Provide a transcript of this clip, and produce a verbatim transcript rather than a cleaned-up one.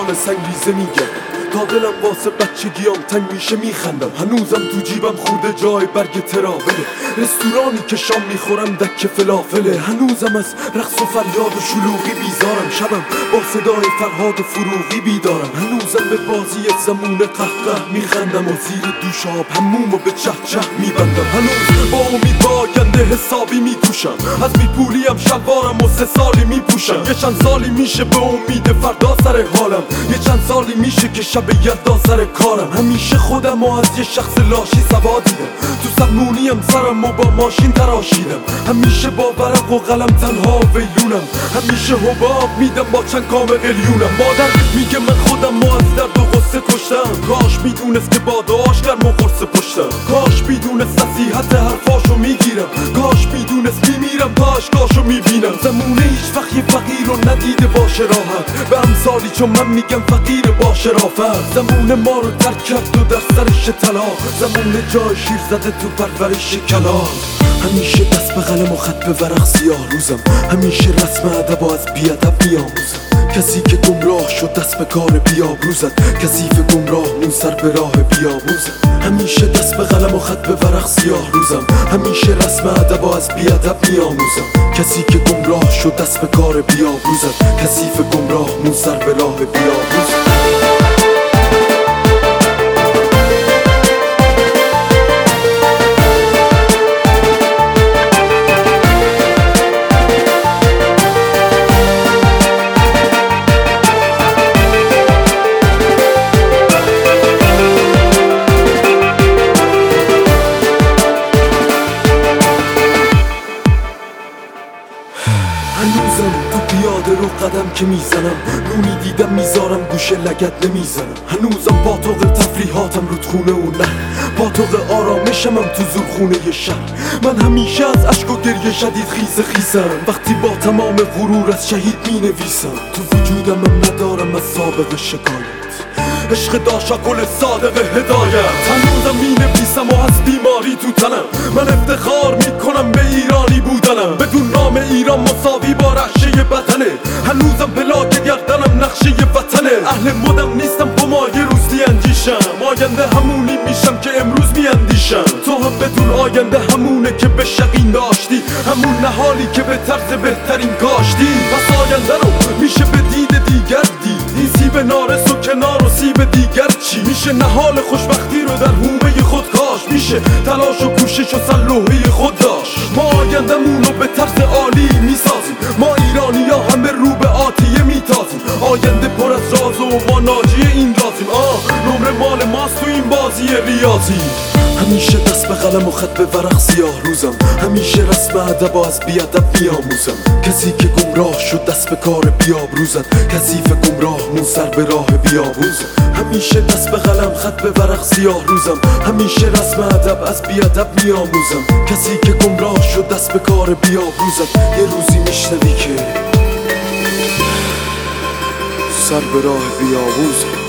میان سنگریزه میگردم تا دلم واسه بچگیام تنگ میشه میخندم. هنوزم تو جیبم خورده جای برگ تراوله، رستورانی که شام میخورم دکه فلافله. هنوزم از رقص و فریاد و شلوغی بیزارم، شبم با صدای فرهاد و فروغی بیدارم. هنوزم به بازی زمون قهقه میخندم و زیر دوش آب همومو به چه چه میبندم. هنوز با امید با آینده حسابی میکوشم، از بیپولیم شلوارم و سه سالی میپوشم. یه چند سالی میشه به امید فردا سر حالم، یه چند سالی میشه که شب یلدا سر کارم. همیشه خودم و از یه شخص لاشی سوا دیدم، تو سرمونیم سرم و با ماشین تراشیدم. همیشه با ورق و قلم تنها ویلونم، همیشه حباب میدم با چند کام قلیونم. مادر میگه من خودم و از درد و غصه کشتم، کاش میدونست که با داشت گرم و قرص پشتم. کاش میدونست نصیحت حرفاشو میگیرم، کاش میدونست میمیرم تا اشکاشو میبینم. زمونه هیچ وقت یه فقیر رو ندیده باشه راحت، به امثالی چون من میگم فقیر با شرافت. زمونه ما رو ترک کرد و در سرش طلاق، زمونه جای شیر زده تو پرورش کلاغ. همیشه دست به قلم و خط به ورق سیاه روزم، همیشه رسم ادب و از بیادب میآموزم. کسی که گمراه شد دست به کار بیابرو زد، کثیف گمراه مون سر به راه بیاموزم. همیشه دست به قلم و خط به ورق سیاه روزم، همیشه رسم ادب و از بیادب میآموزم. کسی که گمراه شد دست به کار بیابرو زد، کثیف گمراه مون سر به راه بیاموزم. هنوزم تو پیاده رو قدم که میزنم، نونی دیدم میذارم گوشه لگد نمیزنم. هنوزم پاتوق تفریحاتم رود خونه و نه، پاتوق آرامشمم تو زورخونه ی شهر. من همیشه از عشق و گریه شدید خیز خیزم، وقتی با تمام غرور از شهید می نویسم. تو وجودم هم ندارم از سابق شکایت، عشق داشا گل صادق هدایت. هنوزم می نویسم و از بیماری تو تنم، من افتخار میکنم به ایرانی بودنم. بدون نام ایران مساوی با رعشه بدنه، هنوزم پلاک گردنم نقشه وطنه. اهل مدم نیستم با یه روز نیندیشم، آینده همونی میشم که امروز میاندیشم. تو هم بدون آینده همونه که به شقین داشتی، همون نهالی که به طرز بهترین کاشتی. پس آینده رو میشه به دید دیگر دید، این سیب نارس و کنار و سیب دیگر چی؟ میشه نهال خوشبختی رو در حومه خود کاش، میشه تلاش و کوشش و سلوحه خود داشت. ما آینده‌مون رو به طرز عالی میسازیم، ما ایرانی ها همه رو به آتیه میتازیم. آینده پر از راز و ما ناجی این رازیم، آه نمره مال ماست تو این بازی ریاضی. همیشه دست به قلم و خط به ورق سیاه روزم، همیشه رسم ادب و از بیادب میآموزم. کسی که گمراه شد دست به کار بیابرو زد، کثیف گمراه مون سر به راه بیاموزم. همیشه دست به قلم خط به ورق سیاه روزم، همیشه رسم ادب از بیادب میآموزم. کسی که گمراه شد دست به کار بیابرو زد، یه روزی میشنوی که سر به راه بیاموزم.